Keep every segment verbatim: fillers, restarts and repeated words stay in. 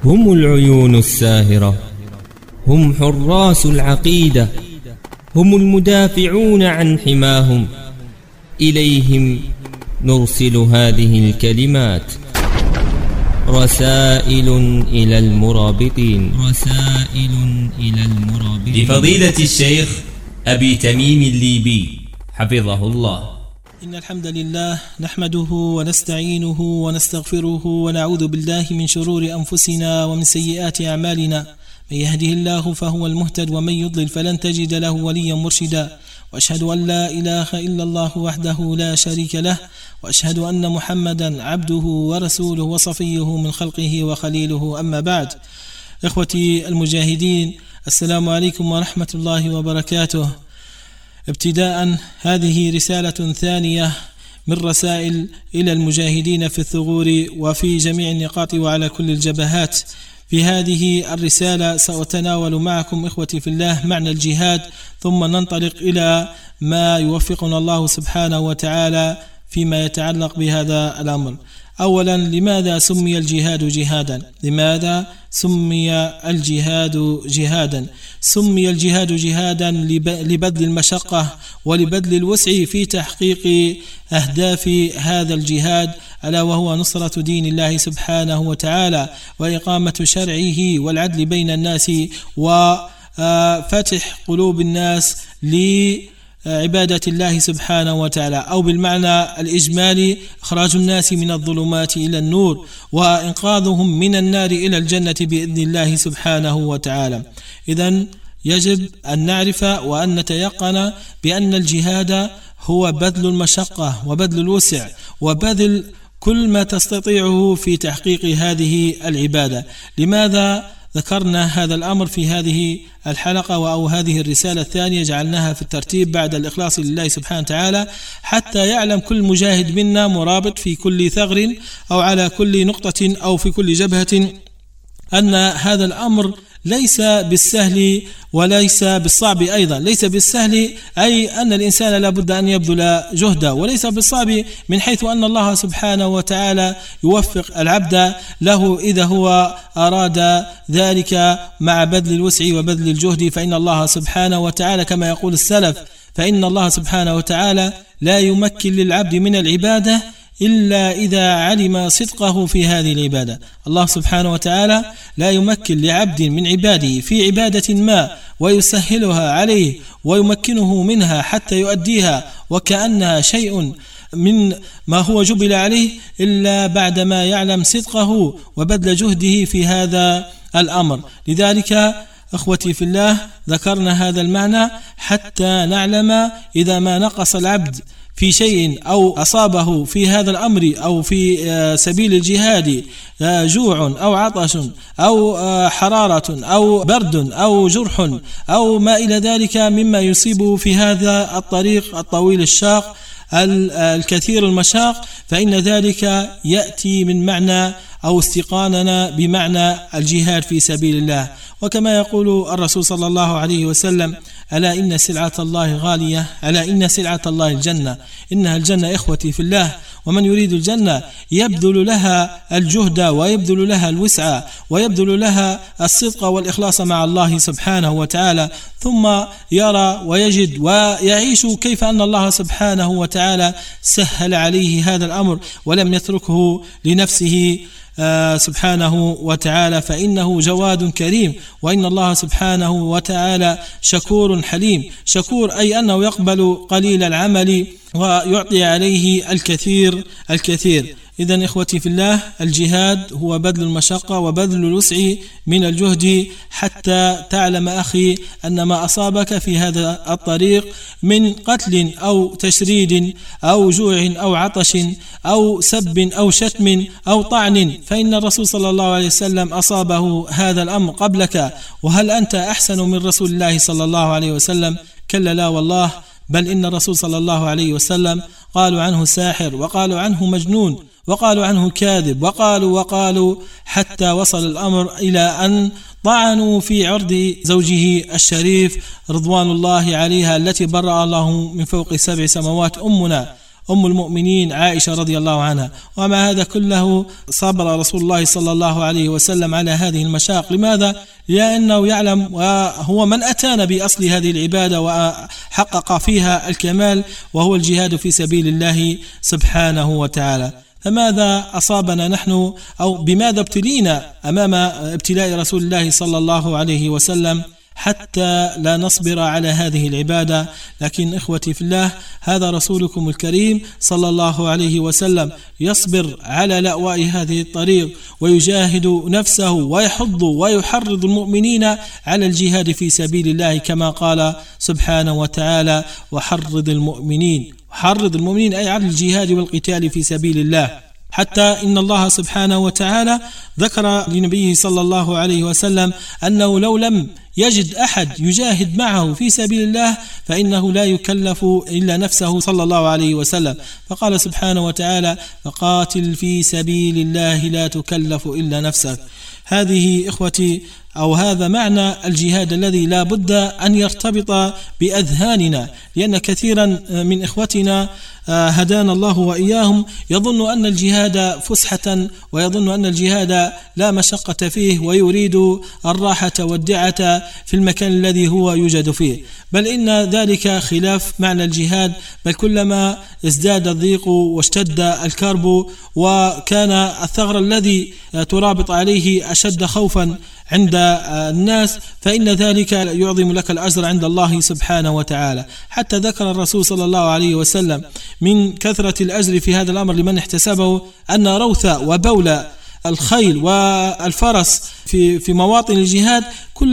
هم العيون الساهرة، هم حراس العقيدة، هم المدافعون عن حماهم. إليهم نرسل هذه الكلمات، رسائل إلى المرابطين، رسائل إلى المرابطين. لفضيلة الشيخ أبي تميم الليبي حفظه الله. إن الحمد لله نحمده ونستعينه ونستغفره ونعوذ بالله من شرور أنفسنا ومن سيئات أعمالنا. من يهده الله فهو المهتد ومن يضلل فلن تجد له وليا مرشدا. وأشهد أن لا إله إلا الله وحده لا شريك له، وأشهد أن محمدا عبده ورسوله وصفيه من خلقه وخليله. أما بعد، إخوتي المجاهدين، السلام عليكم ورحمة الله وبركاته. ابتداء هذه رسالة ثانية من رسائل إلى المجاهدين في الثغور وفي جميع النقاط وعلى كل الجبهات. في هذه الرسالة سأتناول معكم إخوتي في الله معنى الجهاد، ثم ننطلق إلى ما يوفقنا الله سبحانه وتعالى فيما يتعلق بهذا الأمر. أولا، لماذا سمي الجهاد جهادا؟ لماذا سمي الجهاد جهادا؟ سمي الجهاد جهادا لبذل المشقة ولبذل الوسع في تحقيق أهداف هذا الجهاد، ألا وهو نصرة دين الله سبحانه وتعالى وإقامة شرعه والعدل بين الناس وفتح قلوب الناس لعبادة الله سبحانه وتعالى، أو بالمعنى الإجمالي إخراج الناس من الظلمات إلى النور وإنقاذهم من النار إلى الجنة بإذن الله سبحانه وتعالى. إذن يجب أن نعرف وأن نتيقن بأن الجهاد هو بذل المشقة وبذل الوسع وبذل كل ما تستطيعه في تحقيق هذه العبادة. لماذا ذكرنا هذا الأمر في هذه الحلقة أو هذه الرسالة الثانية؟ جعلناها في الترتيب بعد الإخلاص لله سبحانه وتعالى حتى يعلم كل مجاهد منا مرابط في كل ثغر أو على كل نقطة أو في كل جبهة أن هذا الأمر ليس بالسهل وليس بالصعب أيضا. ليس بالسهل أي أن الإنسان لابد أن يبذل جهده، وليس بالصعب من حيث أن الله سبحانه وتعالى يوفق العبد له إذا هو أراد ذلك مع بذل الوسع وبذل الجهد. فإن الله سبحانه وتعالى كما يقول السلف، فإن الله سبحانه وتعالى لا يمكن للعبد من العبادة إلا إذا علم صدقه في هذه العبادة. الله سبحانه وتعالى لا يمكن لعبد من عباده في عبادة ما ويسهلها عليه ويمكنه منها حتى يؤديها وكأنها شيء من ما هو جبل عليه إلا بعدما يعلم صدقه وبذل جهده في هذا الأمر. لذلك أخوتي في الله ذكرنا هذا المعنى حتى نعلم إذا ما نقص العبد في شيء أو أصابه في هذا الأمر أو في سبيل الجهاد جوع أو عطش أو حرارة أو برد أو جرح أو ما إلى ذلك مما يصيبه في هذا الطريق الطويل الشاق الكثير المشاق، فإن ذلك يأتي من معنى أو استيقاننا بمعنى الجهاد في سبيل الله. وكما يقول الرسول صلى الله عليه وسلم: ألا إن سلعة الله غالية، ألا إن سلعة الله الجنة. إنها الجنة إخوتي في الله، ومن يريد الجنة يبذل لها الجهد ويبذل لها الوسع ويبذل لها الصدق والإخلاص مع الله سبحانه وتعالى، ثم يرى ويجد ويعيش كيف أن الله سبحانه وتعالى سهل عليه هذا الأمر ولم يتركه لنفسه آه سبحانه وتعالى، فإنه جواد كريم، وإن الله سبحانه وتعالى شكور حليم. شكور أي أنه يقبل قليل العمل ويعطي عليه الكثير الكثير. إذن إخوتي في الله، الجهاد هو بذل المشقة وبذل الوسع من الجهد حتى تعلم أخي أن ما أصابك في هذا الطريق من قتل أو تشريد أو جوع أو عطش أو سب أو شتم أو طعن، فإن الرسول صلى الله عليه وسلم أصابه هذا الأمر قبلك، وهل أنت أحسن من رسول الله صلى الله عليه وسلم؟ كلا لا والله، بل إن الرسول صلى الله عليه وسلم قالوا عنه ساحر، وقالوا عنه مجنون، وقالوا عنه كاذب، وقالوا وقالوا حتى وصل الأمر إلى أن طعنوا في عرض زوجه الشريف رضوان الله عليها التي برأ الله من فوق سبع سماوات أمنا أم المؤمنين عائشة رضي الله عنها. ومع هذا كله صبر رسول الله صلى الله عليه وسلم على هذه المشاق. لماذا؟ لأنه يعلم وهو من أتانا بأصل هذه العبادة وحقق فيها الكمال، وهو الجهاد في سبيل الله سبحانه وتعالى. فماذا أصابنا نحن أو بماذا ابتلينا أمام ابتلاء رسول الله صلى الله عليه وسلم حتى لا نصبر على هذه العبادة؟ لكن إخوتي في الله، هذا رسولكم الكريم صلى الله عليه وسلم يصبر على لأواء هذه الطريق ويجاهد نفسه ويحض ويحرض المؤمنين على الجهاد في سبيل الله، كما قال سبحانه وتعالى: وحرض المؤمنين. حرض المؤمنين أي على الجهاد والقتال في سبيل الله. حتى إن الله سبحانه وتعالى ذكر لنبيه صلى الله عليه وسلم أنه لو لم يجد أحد يجاهد معه في سبيل الله فإنه لا يكلف إلا نفسه صلى الله عليه وسلم. فقال سبحانه وتعالى: فقاتل في سبيل الله لا تكلف إلا نفسك. هذه إخوتي أو هذا معنى الجهاد الذي لا بد أن يرتبط بأذهاننا، لأن كثيرا من إخوتنا هدانا الله وإياهم يظن أن الجهاد فسحة، ويظن أن الجهاد لا مشقة فيه، ويريد الراحة والدعة في المكان الذي هو يوجد فيه. بل إن ذلك خلاف معنى الجهاد، بل كلما ازداد الضيق واشتد الكرب وكان الثغر الذي ترابط عليه أشد خوفا عند الناس، فإن ذلك يعظم لك الأجر عند الله سبحانه وتعالى. حتى ذكر الرسول صلى الله عليه وسلم من كثرة الأجر في هذا الأمر لمن احتسبه أن روث وبول الخيل والفرس في في مواطن الجهاد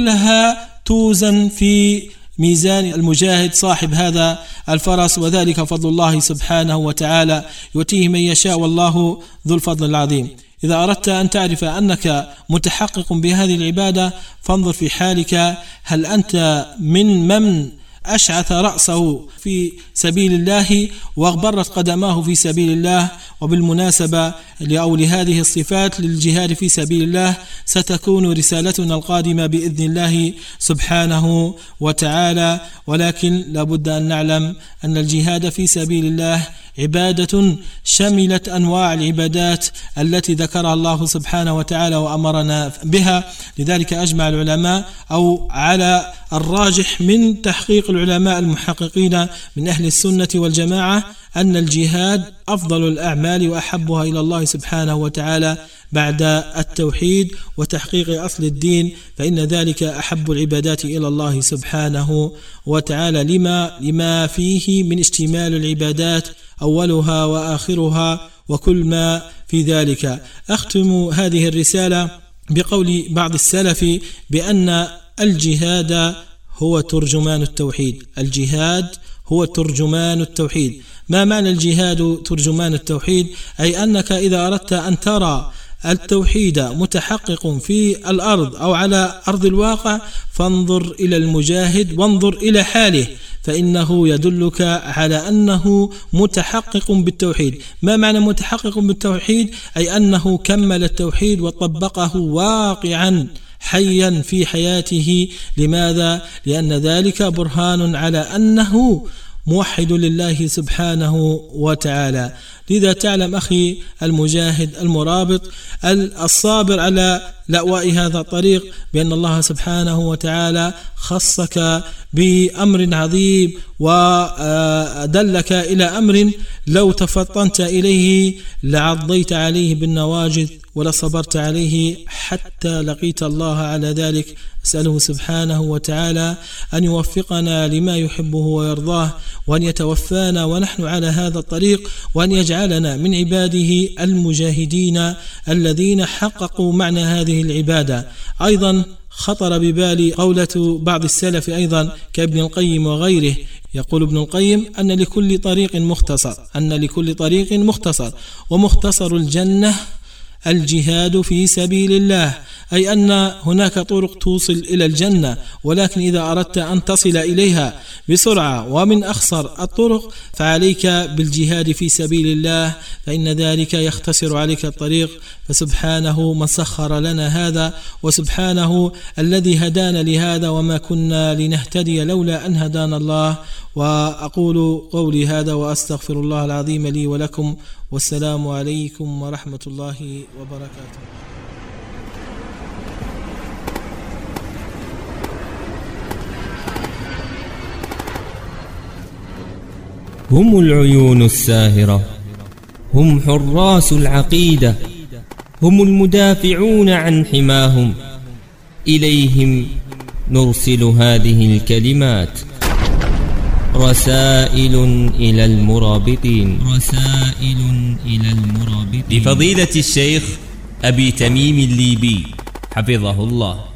كلها توزن في ميزان المجاهد صاحب هذا الفرس، وذلك فضل الله سبحانه وتعالى يؤتيه من يشاء والله ذو الفضل العظيم. إذا أردت أن تعرف أنك متحقق بهذه العبادة فانظر في حالك، هل أنت من من أشعث رأسه في سبيل الله واغبرت قدماه في سبيل الله؟ وبالمناسبة أو لهذه الصفات للجهاد في سبيل الله ستكون رسالتنا القادمة بإذن الله سبحانه وتعالى. ولكن لابد أن نعلم أن الجهاد في سبيل الله عبادة شملت أنواع العبادات التي ذكرها الله سبحانه وتعالى وأمرنا بها. لذلك أجمع العلماء أو على الراجح من تحقيق العلماء المحققين من أهل السنة والجماعة أن الجهاد أفضل الأعمال وأحبها إلى الله سبحانه وتعالى بعد التوحيد وتحقيق أصل الدين، فإن ذلك أحب العبادات إلى الله سبحانه وتعالى لما لما فيه من اشتمال العبادات أولها وآخرها وكل ما في ذلك. أختم هذه الرسالة بقول بعض السلف بأن الجهاد هو ترجمان التوحيد. الجهاد هو ترجمان التوحيد. ما معنى الجهاد ترجمان التوحيد؟ أي أنك إذا أردت أن ترى التوحيد متحقق في الأرض أو على أرض الواقع فانظر إلى المجاهد وانظر إلى حاله، فإنه يدلك على أنه متحقق بالتوحيد. ما معنى متحقق بالتوحيد؟ أي أنه كمل التوحيد وطبقه واقعا حيا في حياته. لماذا؟ لأن ذلك برهان على أنه موحد لله سبحانه وتعالى. لذا تعلم أخي المجاهد المرابط الصابر على لأواء هذا الطريق بأن الله سبحانه وتعالى خصك بأمر عظيم ودلك إلى أمر لو تفطنت إليه لعضيت عليه بالنواجذ ولصبرت عليه حتى لقيت الله على ذلك. أسأله سبحانه وتعالى أن يوفقنا لما يحبه ويرضاه، وأن يتوفانا ونحن على هذا الطريق، وأن يجعلنا من عباده المجاهدين الذين حققوا معنى هذه العبادة. أيضا خطر ببالي قولة بعض السلف أيضا كابن القيم وغيره. يقول ابن القيم أن لكل طريق مختصر أن لكل طريق مختصر ومختصر الجنة الجهاد في سبيل الله، أي أن هناك طرق توصل إلى الجنة، ولكن إذا أردت أن تصل إليها بسرعة ومن أخصر الطرق فعليك بالجهاد في سبيل الله، فإن ذلك يختصر عليك الطريق. فسبحانه من سخر لنا هذا، وسبحانه الذي هدانا لهذا، وما كنا لنهتدي لولا أن هدانا الله. وأقول قولي هذا وأستغفر الله العظيم لي ولكم، والسلام عليكم ورحمة الله وبركاته. هم العيون الساهرة، هم حراس العقيدة، هم المدافعون عن حماهم، إليهم نرسل هذه الكلمات: رسائل إلى المرابطين، رسائل إلى المرابطين، لفضيلة الشيخ أبي تميم الليبي حفظه الله.